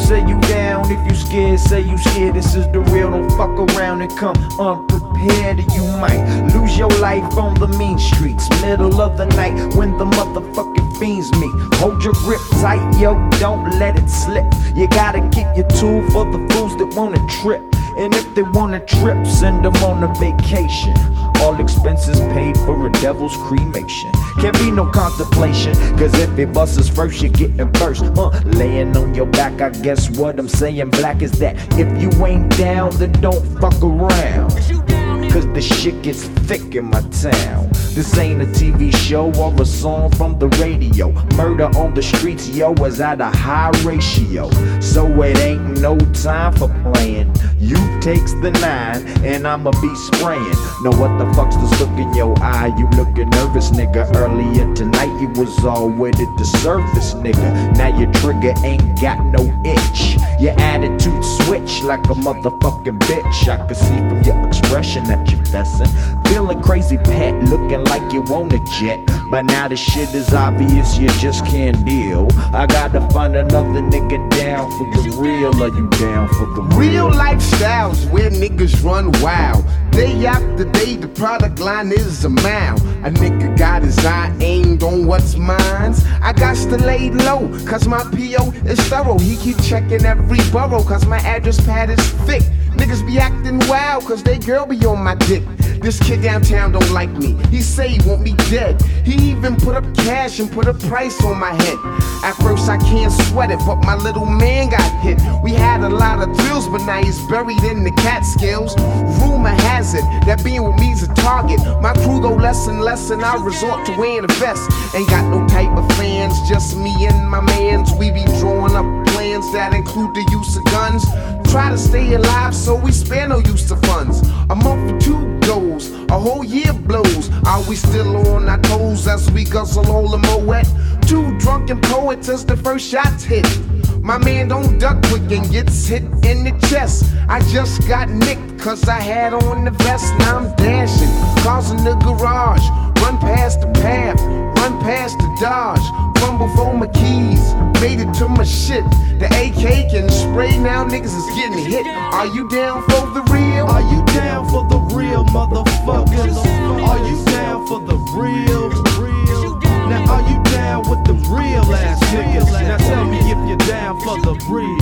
say you down. If you scared, say you scared. This is the real, don't fuck around and come unprepared. You might lose your life on the mean streets, middle of the night when the motherfucking fiends meet. Hold your grip tight, yo, don't let it slip. You gotta keep your tool for the fools that wanna trip. And if they wanna trip, send them on a vacation. All expenses paid for a devil's cremation. Can't be no contemplation, cause if it busts first, you're getting first. Laying on your back, I guess what I'm saying black is that if you ain't down, then don't fuck around. Cause the shit gets thick in my town. This ain't a TV show or a song from the radio. Murder on the streets, yo, is at a high ratio. So it ain't no time for playing. You takes the 9 and I'ma be spraying. Know what the fuck's this look in your eye? You looking nervous, nigga. Earlier tonight you was all wet at the surface, nigga. Now your trigger ain't got no itch. Your attitude switch like a motherfucking bitch. I can see from your expression that you're fessing. Feeling crazy pet, looking like you want a jet. But now the shit is obvious, you just can't deal. I gotta find another nigga down for the real. Are you down for the real lifestyles where niggas run wild? Day after day, the product line is a mile. A nigga got his eye aimed on what's mine. I got to lay low, cause my P.O. is thorough. He keep checking every borough, cause my address pad is thick. Niggas be acting wild, cause they girl be on my dick. This kid downtown don't like me, he say he want me dead. He even put up cash and put a price on my head. At first I can't sweat it, but my little man got hit. We had a lot of thrills, but now he's buried in the Catskills. Rumor has it that being with me's a target. My crew go less and less and I resort to wearing a vest. Ain't got no type of fans, just me and my mans. We be drawing up plans that include the use of guns. Try to stay alive so we spare no use of funds. A month or two goes, a whole year blows. Are we still on our toes as we guzzle all the moet? Two drunken poets as the first shots hit. My man don't duck quick and gets hit in the chest. I just got nicked cause I had on the vest. Now I'm dashing, causing the garage. Run past the path, run past the dodge. Fumble for my keys, made it to my shit. The AK can spray, now niggas is getting hit. Are you down for the real? Are you down for the real, motherfuckers? Are you down for the real? Now are you down with the real ass niggas? Now tell me if you're down for the real.